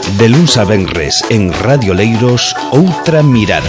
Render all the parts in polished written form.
De luns a venres en Radio Leiros, Outra Mirada.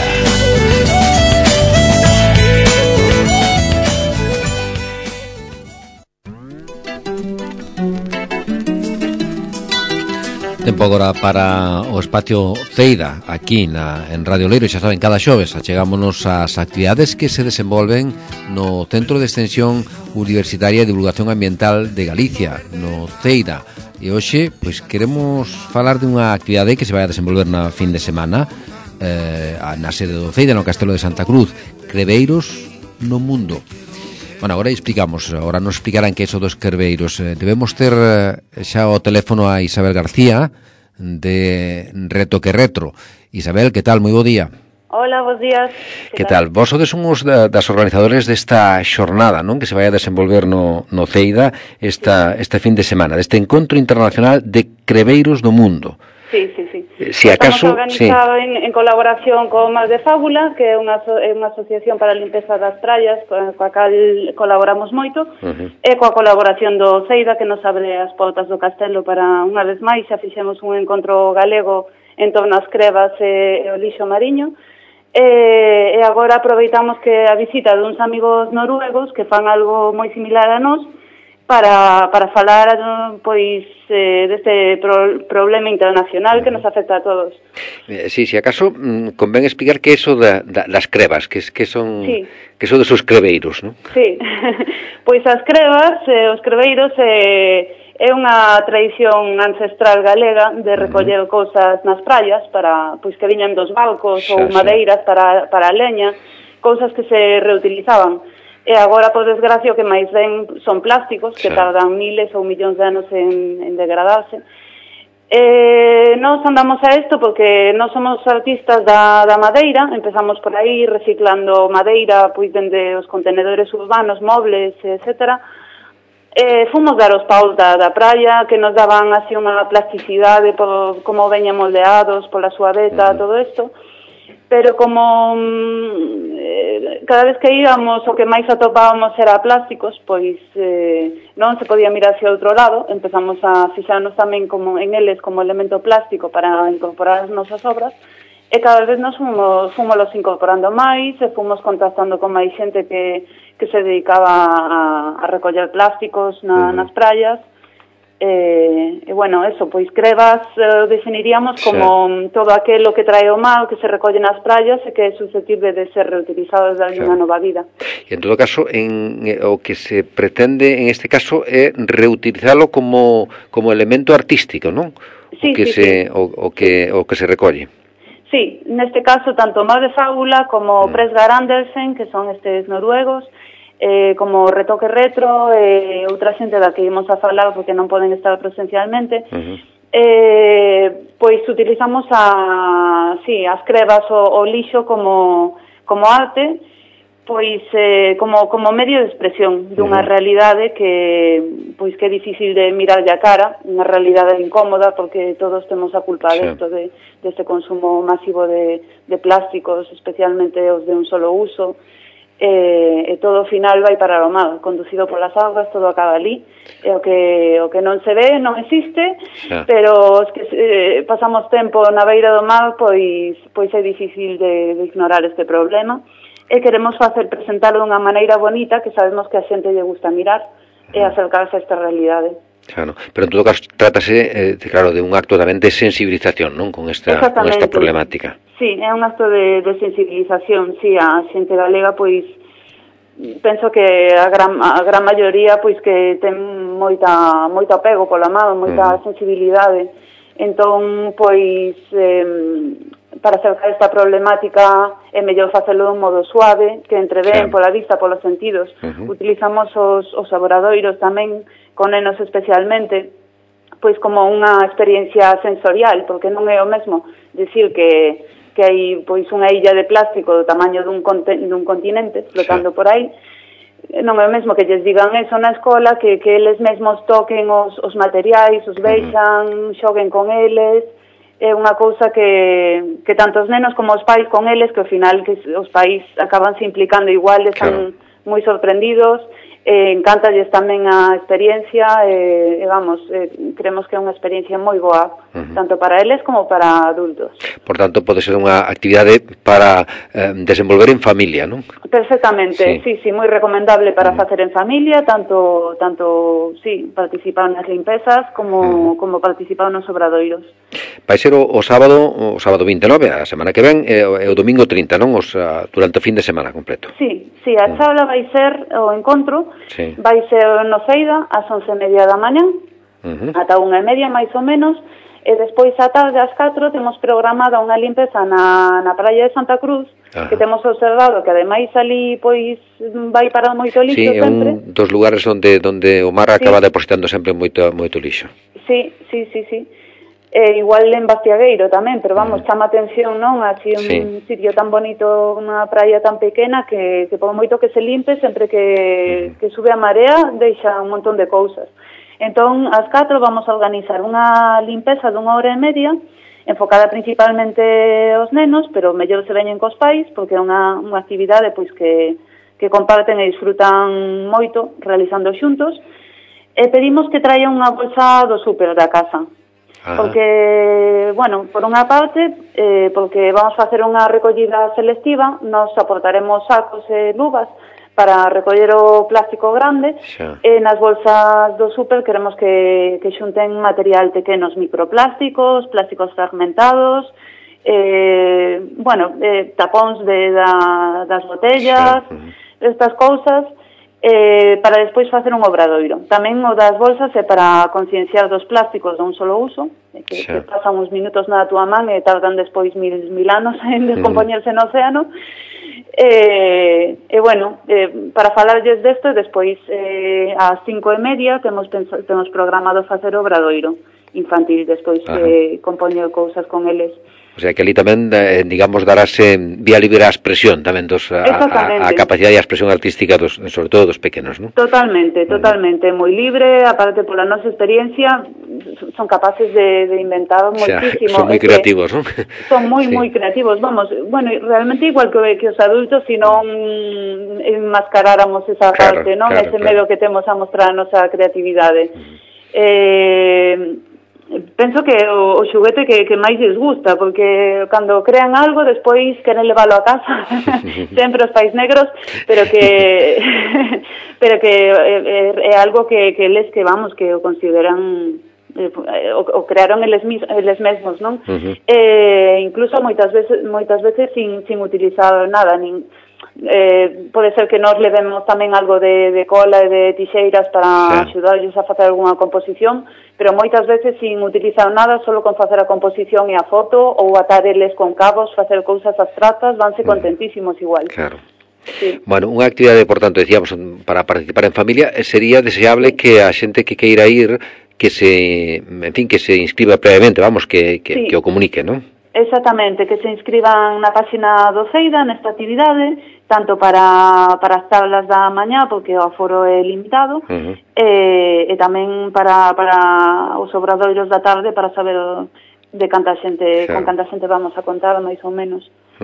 Tempo agora para o espacio Ceida aquí en Radio Leiros. Xa saben, cada xoves achegámonos ás actividades que se desenvolven no Centro de Extensión Universitaria de Divulgación Ambiental de Galicia, no Ceida. E hoxe, pois, queremos falar de unha actividade que se vai a desenvolver na fin de semana na sede do Ceida, no Castelo de Santa Cruz, Crebeiros no Mundo. Bueno, agora explicamos, agora nos explicarán que é iso dos crebeiros. Debemos ter xa o teléfono a Isabel García de Retoque Retro. Isabel, que tal? Moi bo día. Hola, bons días. Que tal? Vos sodes unhos das organizadores desta xornada, non? Que se vai a desenvolver no Ceida este fin de semana, deste encontro internacional de crebeiros do mundo. Sí. Si acaso, estamos organizados en colaboración con Mar de Fábula, que é unha asociación para a limpeza das praias, coa cal colaboramos moito, e coa colaboración do Ceida, que nos abre as portas do castelo para, unha vez máis, xa fixemos un encontro galego en torno ás crebas e o lixo mariño, e agora aproveitamos que a visita de uns amigos noruegos que fan algo moi similar a nós, para falar pois deste problema internacional que nos afecta a todos. Si acaso convén explicar que é iso das crebas, que son desos crebeiros, non? Sí. Pois as crebas, os crebeiros é unha tradición ancestral galega de recoller cousas nas praias para pois que viñan dos barcos ou madeiras para a leña, cousas que se reutilizaban. E agora, por desgracia, o que máis ven son plásticos, que tardan miles ou millóns de anos en degradarse. Nós andamos a isto porque nós somos artistas da madeira, empezamos por aí reciclando madeira, pois dende os contenedores urbanos, mobles, etcétera. Fomos dar os paus da praia, que nos daban así unha plasticidade por como veñan moldeados, pola suaveta, todo isto. Pero como cada vez que íbamos o que máis atopábamos era plásticos, pois non se podía mirar hacia outro lado, empezamos a fixarnos tamén como en eles como elemento plástico para incorporar as nosas obras, e cada vez nos fomos incorporando máis, e fomos contactando con máis xente que se dedicaba a recoller plásticos nas praias. E bueno, eso, pois crebas definiríamos como todo aquilo que trae o mar, que se recolle nas praias e que é susceptible de ser reutilizado desde unha nova vida. E en todo caso, o que se pretende en este caso é reutilizalo como elemento artístico, non? Sí. O que se recolle. Sí, neste caso tanto Mar de Fábula como Presgar Andersen, que son estes noruegos, como Retoque Retro, outra xente da que ímos a falar porque non poden estar presencialmente, pois utilizamos as crebas o lixo como arte, pois como medio de expresión dunha realidade que é difícil de mirarlle a cara, unha realidade incómoda porque todos temos a culpa deste consumo masivo de plásticos, especialmente os de un solo uso. E todo ao final vai para o mar, conducido polas augas, todo acaba ali, e o que non se ve non existe, pero os que pasamos tempo na beira do mar, pois é difícil de ignorar este problema, e queremos presentalo dunha maneira bonita que sabemos que a xente lle gusta mirar e acercarse a esta realidade. Claro, pero en todo caso trátase, de un acto tamén de sensibilización, non? Con esta problemática. Sí, é un acto de sensibilización, sí, a xente galega, pois, penso que a gran maioría, pois, que ten moito apego pola man, moita sensibilidade. Entón, pois, para acercar esta problemática é mellor facelo de un modo suave, que entre ben pola vista, polos sentidos. Utilizamos os laboradoiros tamén, con nenos especialmente, pois como unha experiencia sensorial, porque non é o mesmo decir que hai pois unha illa de plástico do tamaño dun continente flotando por aí, non é o mesmo que lles digan eso na escola, que eles mesmos toquen os materiais, os vexan, xoguen con eles. É unha cousa que tanto os nenos como os pais con eles, que ao final que os pais acaban se implicando igual, están moi sorprendidos, Encántalles tamén a experiencia vamos, creemos que é unha experiencia moi boa, tanto para eles como para adultos. Por tanto, pode ser unha actividade para desenvolver en familia, non? Perfectamente, sí, moi recomendable para facer en familia, tanto sí, participar nas limpezas como participar nos obradoiros. Vai ser o sábado 29, a semana que ven, e o domingo 30, non? Durante o fin de semana completo. Sí, a charla vai ser o encontro, vai ser no Feida ás 11:30 da mañá, ata 1:30 máis ou menos, e despois á tarde ás 4 temos programada unha limpeza na praia de Santa Cruz, que temos observado que ademais ali pois vai parar moito lixo sempre. Sí, un dos lugares onde o mar acaba depositando sempre moito lixo. Sí. Igual en Bastiagueiro tamén, pero vamos, chama atención, non? Así un sitio tan bonito, unha praia tan pequena que por moito que se limpe, sempre que sube a marea, deixa un montón de cousas. Entón, ás 4 vamos a organizar unha limpeza de 1:30, enfocada principalmente aos nenos, pero mellor se veñen cos pais, porque é unha actividade pois que comparten e disfrutan moito realizando xuntos. E pedimos que traian unha bolsa do súper da casa. Porque, bueno, por unha parte, porque vamos a facer unha recollida selectiva, nos aportaremos sacos e luvas para recoller o plástico grande, e nas bolsas do súper queremos que xunten material pequenos, microplásticos, plásticos fragmentados, tapóns das botellas, estas cousas, para despois facer un obradoiro. Tamén o das bolsas é para concienciar dos plásticos de un solo uso, que pasan uns minutos na túa man e tardan despois mil anos en descompoñerse no océano. Para falarlles desto, despois ás 5:30 temos programado facer o obradoiro infantil, despois compoñer cousas con eles. O sea, que ali tamén, digamos, darase vía libre a expresión tamén a capacidade e a expresión artística sobre todo dos pequenos, non? Totalmente, moi libre, aparte pola nosa experiencia, son capaces de inventar moitísimo. Son moi creativos, non? Son moi creativos, vamos, bueno, realmente igual que os adultos, se non enmascaráramos esa parte, non? Ese medo que temos a mostrar a nosa creatividade. Penso que o xuguete que máis les gusta, porque cando crean algo despois queren leválo a casa sempre os pais negros, pero que é algo que eles que vamos, que o consideran o crearon eles mesmos, non? Incluso moitas veces sin utilizar nada, pode ser que nos levemos tamén algo de cola e de tixeiras para axudarlles a facer algunha composición, pero moitas veces sin utilizar nada, solo con facer a composición e a foto ou atar eles con cabos, facer cousas abstractas, vanse contentísimos igual. Claro. Sí. Bueno, unha actividade, por tanto, decíamos, para participar en familia, sería deseable que a xente que queira ir, que se inscriba previamente, vamos, que o comunique, non? Exactamente, que se inscriban na páxina do Feida nesta actividade, tanto para as tablas da mañá, porque o aforo é limitado, e tamén para os obradoiros da tarde, para saber de canta xente, con canta xente vamos a contar, máis ou menos.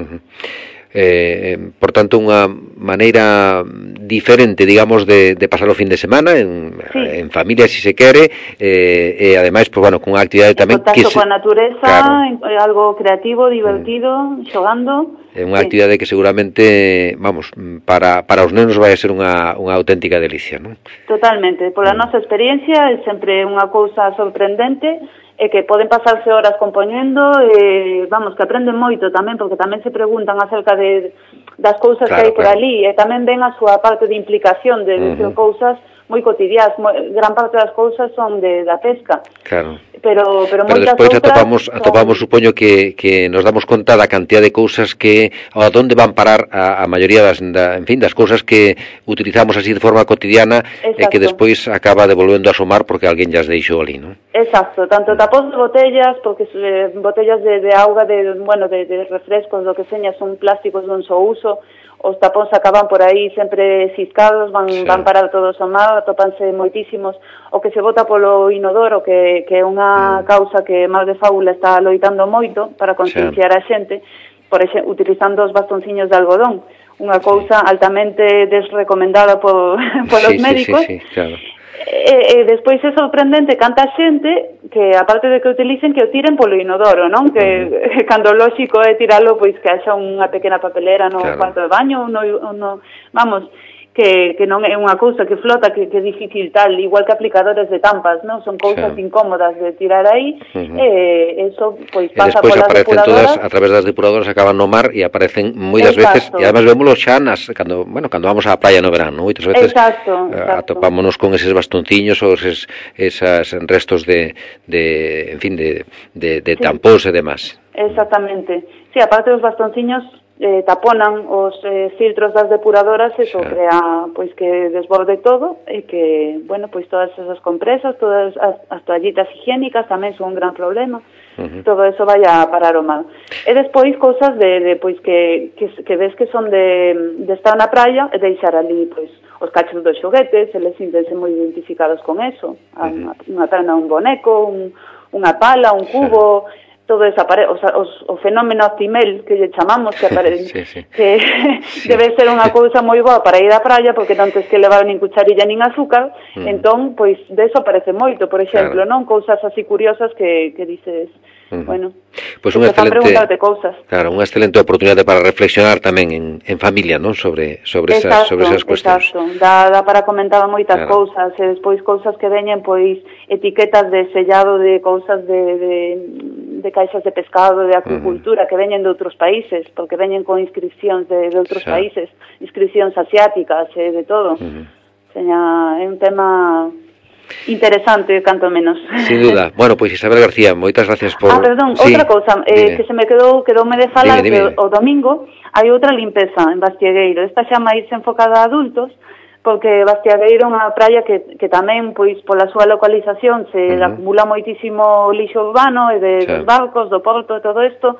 Por tanto, unha maneira diferente, digamos, de pasar o fin de semana en familia, se se quere, e ademais, pues, bueno, con unha actividade tamén que coa natureza, algo creativo, divertido, xogando. É unha actividade que seguramente, vamos, para os nenos vai a ser unha auténtica delicia, non? Totalmente, pola nosa experiencia é sempre unha cousa sorprendente, e que poden pasarse horas compoñendo, vamos, que aprenden moito tamén, porque tamén se preguntan acerca das cousas que hai por ali, e tamén ven a súa parte de implicación de cousas moi cotidiás. Gran parte das cousas son da pesca. Claro. Pero despois atopamos, supoño que nos damos conta da cantidad de cousas que a onde van parar a maioría das cousas que utilizamos así de forma cotidiana. Exacto. E que despois acaba devolvendo a asomar porque alguén llas deixou ali, non? Exacto, tanto tapóns de botellas, porque botellas de auga, de refrescos, do que seña, son plásticos dun só uso. Os tapóns acaban por aí sempre ciscados, van parar todos ao mar, atopanse moitísimos. O que se bota polo inodoro, que é unha causa que Mal de Fábula está loitando moito para concienciar a xente, por exemplo, utilizando os bastonciños de algodón. unha cousa altamente desrecomendada polos médicos. Sí, claro. E despois é sorprendente canta xente que, aparte de que utilicen, que o tiren polo inodoro, non? Que cando o lóxico é tiralo, pois que haxa unha pequena papelera no cuarto de baño, vamos, que non é unha cousa que flota, que é difícil tal, igual que aplicadores de tampas, non? Son cousas incómodas de tirar aí, e eso, pois, pasa polas depuradoras. Todas, a través das depuradoras, acaban no mar e aparecen moitas veces, e además vémoslo xa cando vamos á praia no verano, moitas veces atopámonos con eses bastonciños ou eses restos de tampóns e demás. Exactamente. Sí, aparte dos bastonciños, taponan os filtros das depuradoras, eso crea pois que desborde todo e que, bueno, pois todas esas compresas, todas as toallitas higiénicas tamén son un gran problema. Todo eso vai a parar o mar. E despois cousas de pois que ves que son de estar na praia e deixar ali pois os cachos dos xoguetes, eles sintense moi identificados con eso. Unha perna, un boneco, unha pala, un cubo, todo desaparece, o fenómeno Actimel que lle chamamos, que aparece, que debe ser unha cousa moi boa para ir á praia, porque non tens que levar nin cucharilla nin azúcar, entón, pois, deso aparece moito, por exemplo, non? Cousas así curiosas que dices, bueno, pois unha excelente oportunidade para reflexionar tamén en familia, non? Sobre esas cuestións. Exacto, dá para comentar moitas cousas, e despois cousas que veñen, pois, etiquetas de sellado de cousas de caixas de pescado, de acuicultura, que veñen de outros países, porque veñen con inscripcións de outros países, inscripcións asiáticas, de todo. É un tema interesante, canto menos. Sin duda. Bueno, pois Isabel García, moitas gracias por... perdón, outra cousa, que se me quedoume de falar, que o domingo hai outra limpeza en Bastiegueiro. Esta xa máis enfocada a adultos, porque Bastiegueiro é unha praia que tamén, pois, pola súa localización se acumula moitísimo lixo urbano e dos barcos, do porto e todo isto.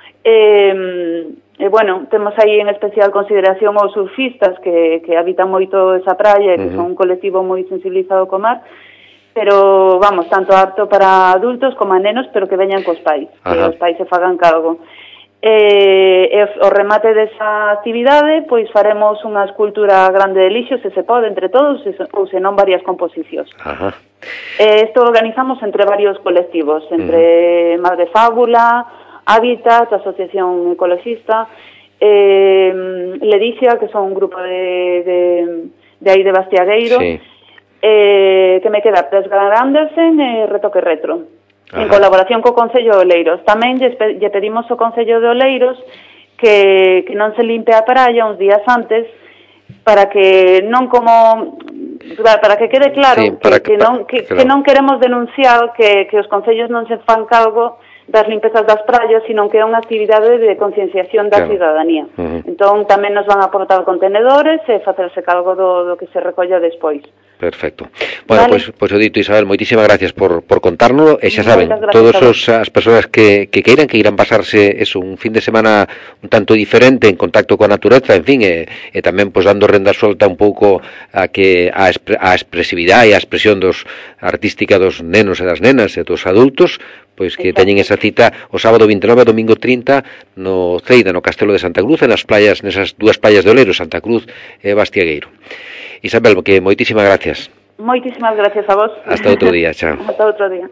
E, bueno, temos aí en especial consideración aos surfistas que habitan moito esa praia e que son un colectivo moi sensibilizado co mar, pero, vamos, tanto apto para adultos como a nenos, pero que veñan cos pais, que os pais se fagan cargo. E o remate desa actividade, pois faremos unha escultura grande de lixo, se pode, entre todos, ou senón varias composicións. Isto organizamos entre varios colectivos, entre Madre Fábula, Hábitat, Asociación Ecologista, Ledicia, que son un grupo de aí de Bastiegueiro, que me queda Presgar Andersen e Retoque Retro, en colaboración co Concello de Oleiros. Tamén lle pedimos ao Concello de Oleiros que non se limpe a praia uns días antes, para que non para que quede claro que non queremos denunciar que os concellos non se fan cargo das limpezas das praias, sino que é unha actividade de concienciación da ciudadanía. Entón, tamén nos van a aportar contenedores e facerse cargo do que se recolla despois. Perfecto. Bueno, pois o dito, Isabel, moitísimas gracias por contárnoslo, e xa saben, todas as persoas que queiran pasarse un fin de semana un tanto diferente, en contacto coa natureza, en fin, e tamén pois dando renda suelta un pouco a expresividade e a expresión artística dos nenos e das nenas e dos adultos, pois que teñen esa cita o sábado 29 e domingo 30 no Ceida, no Castelo de Santa Cruz, nesas dúas playas de Oleiros, Santa Cruz e Bastiegueiro. Isabel, que moitísimas gracias. Moitísimas gracias a vos. Hasta outro día, chao. Hasta outro día.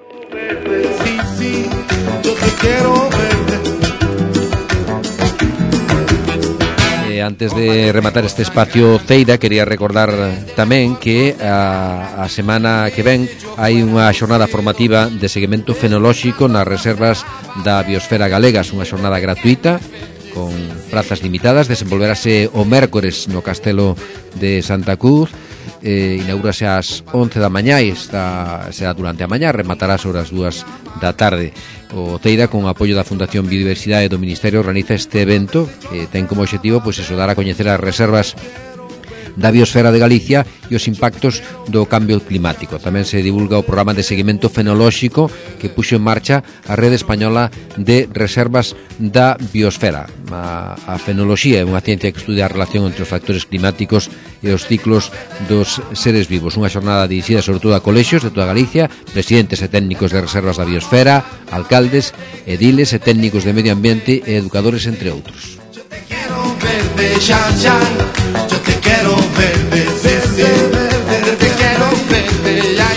Antes de rematar este espacio Ceida, quería recordar tamén que a semana que ven hai unha xornada formativa de seguimento fenolóxico nas reservas da biosfera galega, unha xornada gratuita con prazas limitadas, desenvolverase o mércores no Castelo de Santa Cruz, inaugurase ás 11 da mañá e será durante a mañá, rematará sobre as 2 da tarde. O Ceida, con apoio da Fundación Biodiversidade do Ministerio, organiza este evento que ten como objetivo dar a coñecer as reservas da biosfera de Galicia e os impactos do cambio climático. Tamén se divulga o programa de seguimento fenolóxico que puxo en marcha a Rede Española de Reservas da Biosfera. A fenoloxía é unha ciencia que estudia a relación entre os factores climáticos e os ciclos dos seres vivos. Unha xornada dirixida sobre todo a colexios de toda Galicia, presidentes e técnicos de reservas da biosfera, alcaldes, ediles e técnicos de medio ambiente e educadores, entre outros. verde, Chan, yo te quiero verde, verde, te quiero verde, ya.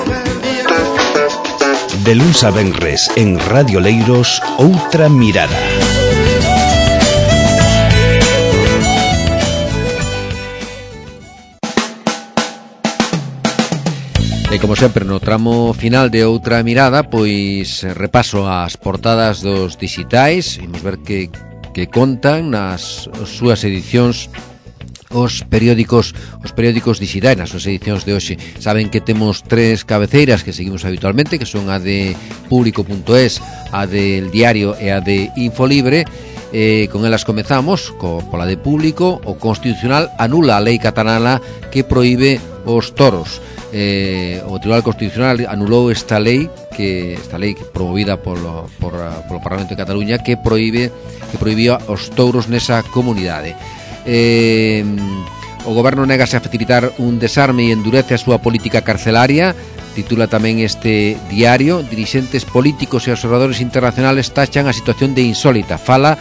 De luns a venres en Radio Leiros, outra mirada. E como sempre no tramo final de outra mirada, pois repaso as portadas dos dixitais, imos ver que contan nas súas edicións os periódicos dixitais, nas súas edicións de hoxe. Saben que temos tres cabeceiras que seguimos habitualmente, que son a de Público.es, a del Diario e a de Infolibre. Con elas comezamos pola de Público. O Constitucional anula a lei catalana que proíbe os toros. O Tribunal Constitucional anulou esta lei promovida polo Parlamento de Cataluña que prohibía os touros nesa comunidade. O goberno negase a facilitar un desarme e endurece a súa política carcelaria. Titula tamén este diario. Dirixentes políticos e observadores internacionales tachan a situación de insólita. Fala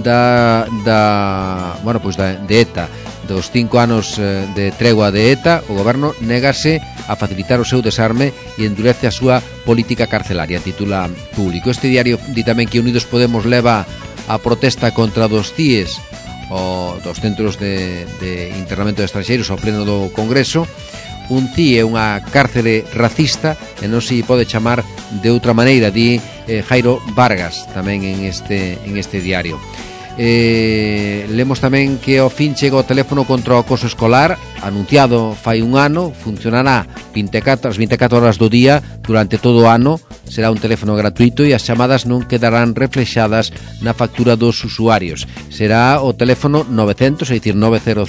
de ETA, dos 5 anos de tregua de ETA. O goberno negase a facilitar o seu desarme e endurece a súa política carcelaria, titula Público. Este diario di tamén que Unidos Podemos leva a protesta contra dos CIEs, o dos centros de internamento de estranxeiros, ao pleno do Congreso. Un CIE é unha cárcere racista e non se pode chamar de outra maneira, di Jairo Vargas tamén en este diario. Lemos tamén que ao fin chega o teléfono contra o acoso escolar, anunciado fai un ano, funcionará as 24 horas do día durante todo o ano. Será un teléfono gratuito e as chamadas non quedarán reflexadas na factura dos usuarios. Será o teléfono 900, é dicir 900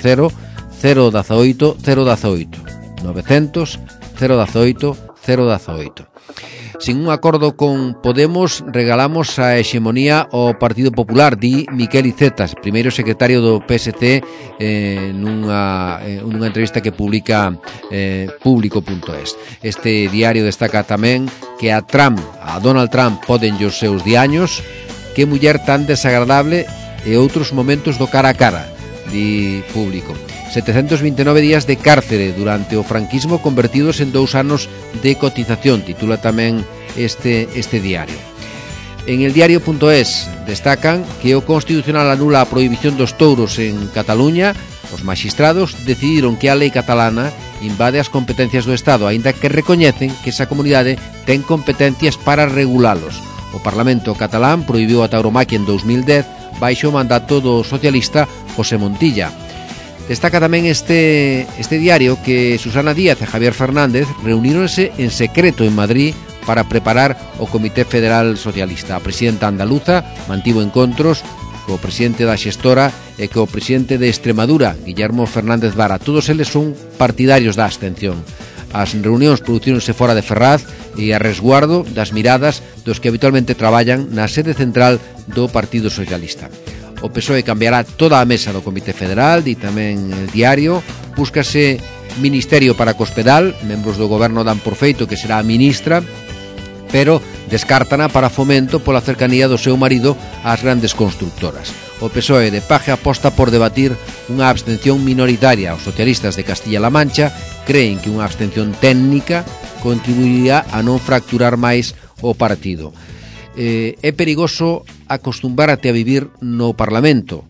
018 018 900 018 018. Sin un acordo con Podemos, regalamos a hexemonía ao Partido Popular, di Miquel Icetas, primeiro secretario do PSC, nunha entrevista que publica Público.es. Este diario destaca tamén que a Donald Trump poden os seus diaños, que muller tan desagradable e outros momentos do cara a cara, di Público. 729 días de cárcere durante o franquismo convertidos en 2 anos de cotización, titula tamén este diario. En el diario.es destacan que o Constitucional anula a prohibición dos touros en Cataluña. Os maxistrados decidiron que a lei catalana invade as competencias do Estado, aínda que recoñecen que esa comunidade ten competencias para regulalos. O Parlamento catalán prohibiu a tauromaquia en 2010 baixo o mandato do socialista José Montilla. Destaca tamén este diario que Susana Díaz e Javier Fernández reuníronse en secreto en Madrid para preparar o Comité Federal Socialista. A presidenta andaluza mantivo encontros co presidente da xestora e co presidente de Extremadura, Guillermo Fernández Vara. Todos eles son partidarios da abstención. As reunións producíronse fora de Ferraz e a resguardo das miradas dos que habitualmente traballan na sede central do Partido Socialista. O PSOE cambiará toda a mesa do Comité Federal, di tamén el diario. Búscase ministerio para Cospedal, membros do goberno dan por feito que será a ministra, pero descártana para Fomento pola cercanía do seu marido ás grandes constructoras. O PSOE de Paje aposta por debatir unha abstención minoritaria. Os socialistas de Castilla-La Mancha creen que unha abstención técnica contribuiría a non fracturar máis o partido. É perigoso acostumbrarte a vivir no Parlamento.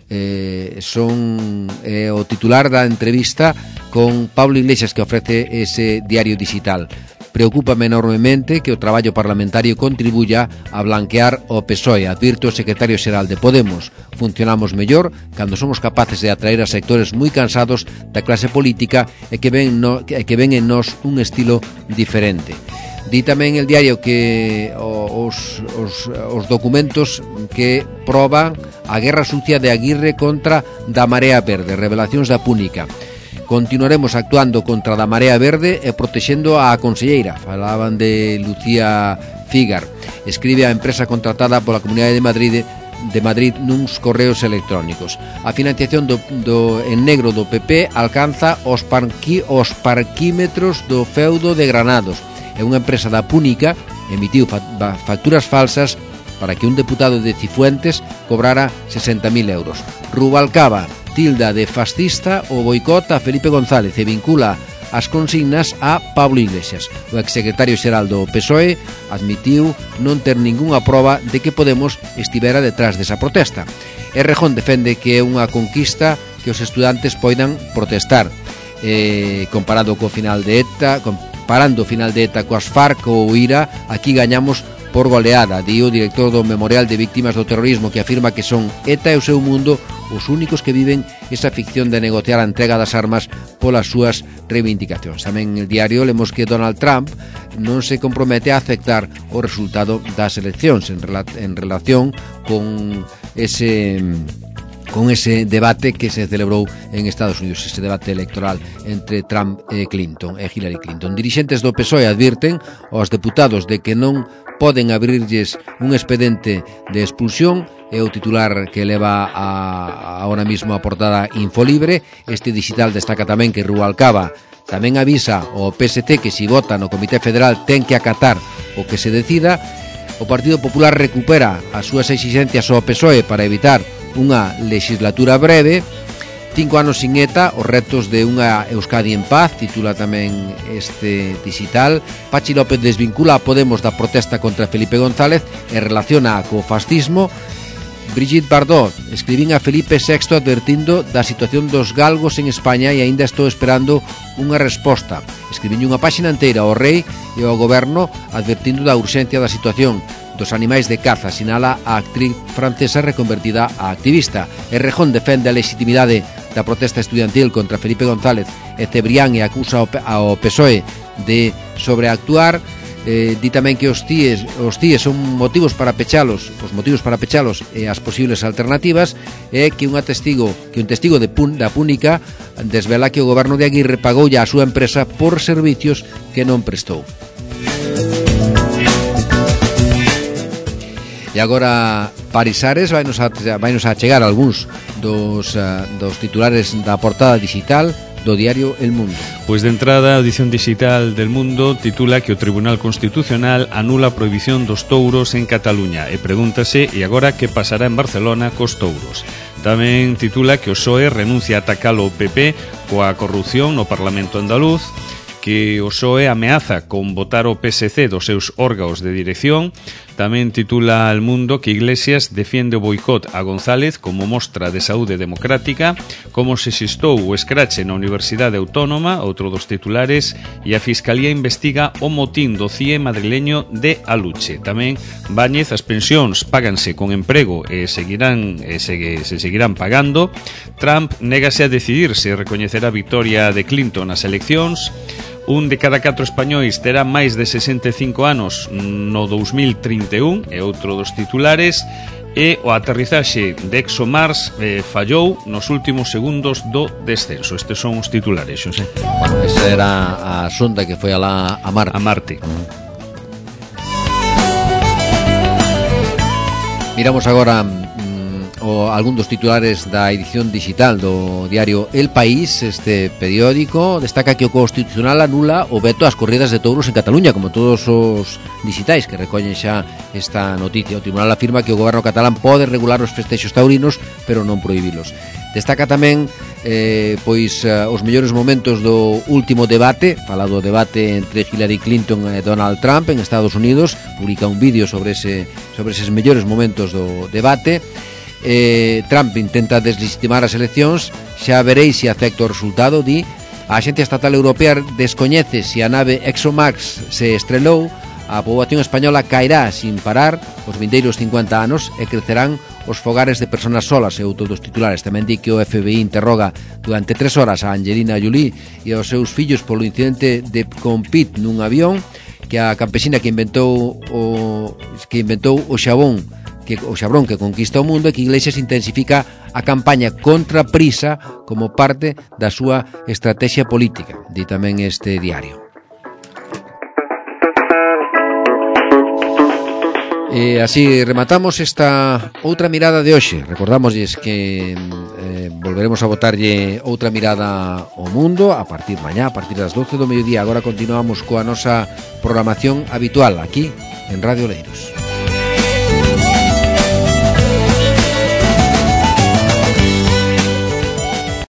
O titular da entrevista con Pablo Iglesias que ofrece ese diario digital. Preocúpame enormemente que o traballo parlamentario contribuya a blanquear o PSOE, advirte o secretario xeral de Podemos. Funcionamos mellor cando somos capaces de atraer a sectores moi cansados da clase política e que ven en nós un estilo diferente. Di tamén el diario que os documentos que proban a guerra sucia de Aguirre contra da Marea Verde, revelacións da Púnica. Continuaremos actuando contra da Marea Verde e protexendo a conselleira. Falaban de Lucía Figar. Escribe a empresa contratada pola Comunidade de Madrid nuns correos electrónicos. A financiación en negro do PP alcanza os parquímetros do feudo de Granados. É unha empresa da Púnica, emitiu facturas falsas para que un deputado de Cifuentes cobrara 60.000 euros. Rubalcaba tilda de fascista o boicot a Felipe González e vincula as consignas a Pablo Iglesias. O exsecretario xeral do PSOE admitiu non ter ningunha proba de que Podemos estivera detrás desa protesta. Errejón defende que é unha conquista que os estudantes poidan protestar. Comparando o final de ETA coas FARC ou IRA, aquí gañamos por goleada, di o director do Memorial de Víctimas do Terrorismo, que afirma que son ETA e o seu mundo os únicos que viven esa ficción de negociar a entrega das armas polas súas reivindicacións. Tamén en el diario lemos que Donald Trump non se compromete a aceptar o resultado das eleccións en relación con ese debate que se celebrou en Estados Unidos, ese debate electoral entre Trump e Hillary Clinton. Dirixentes do PSOE advirten aos deputados de que non poden abrirlles un expediente de expulsión, é o titular que leva ahora mismo a portada Infolibre. Este digital destaca tamén que Rubalcaba tamén avisa ao PSC que se vota no Comité Federal ten que acatar o que se decida. O Partido Popular recupera as súas exigencias ao PSOE para evitar unha legislatura breve. 5 anos sin ETA, os retos de unha Euskadi en paz, titula tamén este digital. Pachi López desvincula a Podemos da protesta contra Felipe González e relaciona co fascismo. Brigitte Bardot, escribín a Felipe VI advertindo da situación dos galgos en España e aínda estou esperando unha resposta. Escribín unha páxina inteira ao rei e ao goberno advertindo da urxencia da situación dos animais de caza, sinala a actriz francesa reconvertida a activista. Errejón defende a legitimidade da protesta estudiantil contra Felipe González e Cebrián e acusa ao PSOE de sobreactuar. Di tamén que os CIEs son motivos para pechalos, e as posibles alternativas, é que un testigo da Púnica desvela que o goberno de Aguirre pagoulle á súa empresa por servicios que non prestou. E agora Parisares vainos a chegar algúns dos titulares da portada digital do diario El Mundo. Pois de entrada, a edición digital del Mundo titula que o Tribunal Constitucional anula a prohibición dos touros en Cataluña e pregúntase, e agora que pasará en Barcelona cos touros. Tamén titula que o PSOE renuncia a atacar o PP coa corrupción no Parlamento andaluz, que o PSOE ameaza con votar o PSC dos seus órganos de dirección. Tamén titula El Mundo que Iglesias defiende o boicot a González como mostra de saúde democrática, como se xestou o escrache na Universidade Autónoma, outro dos titulares, e a Fiscalía investiga o motín do CIE madrileño de Aluche. Tamén Báñez, as pensións páganse con emprego e se seguirán pagando. Trump négase a decidir se recoñecerá a victoria de Clinton nas eleccións. Un de cada 4 españois terá máis de 65 anos no 2031, é outro dos titulares, e o aterrizaxe de ExoMars fallou nos últimos segundos do descenso. Estes son os titulares, Xosé. Bueno, esa era a sonda que foi a Marte. A Marte. Miramos agora algún dos titulares da edición digital do diario El País. Este periódico destaca que o Constitucional anula o veto ás corridas de touros en Cataluña, como todos os digitais que recollen xa esta noticia. O Tribunal afirma que o goberno catalán pode regular os festexos taurinos, pero non prohibilos. Destaca tamén os mellores momentos do último debate, fala do debate entre Hillary Clinton e Donald Trump en Estados Unidos. Publica un vídeo sobre eses mellores momentos do debate. Trump intenta deslegitimar as eleccións. Xa veréis se acepta o resultado, di. A Axencia Estatal Europea descoñece se a nave ExoMars se estrelou. A poboación española caerá sin parar os vindeiros 50 anos e crecerán os fogares de personas solas, e outro dos titulares. Tamén di que o FBI interroga durante 3 horas a Angelina Jolie e aos seus fillos polo incidente de compit nun avión, que a campesina que inventou o xabrón que conquista o mundo, e que Iglesias intensifica a campaña contra Prisa como parte da súa estrategia política, di tamén este diario. E así rematamos esta outra mirada de hoxe. Recordámosles que volveremos a botarlle outra mirada ao mundo a partir mañá, a partir das 12 do mediodía. Agora continuamos coa nosa programación habitual aquí en Radio Leiros.